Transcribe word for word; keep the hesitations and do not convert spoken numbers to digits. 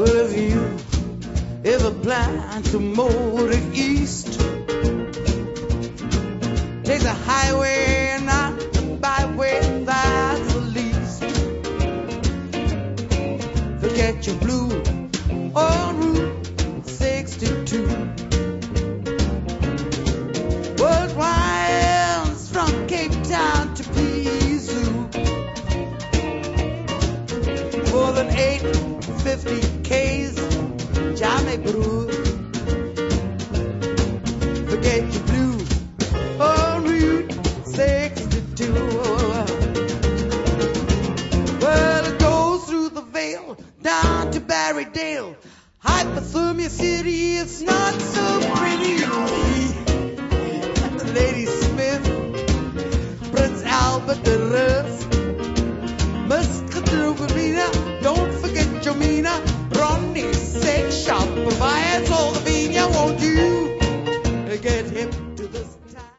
Well, if you ever plan to motor east, take the highway, not the byway, that's the least. Forget your blue on Route sixty-two. World winds from Cape Town to Pizou. More than eight fifty K's, Jamie Brew. Forget your blue on Route sixty-two. Well, it goes through the Vale down to Barrydale. Hypothermia City, it's not so pretty. Lady Smith, Prince Albert, the rest. Muscatine, don't forget Jomina.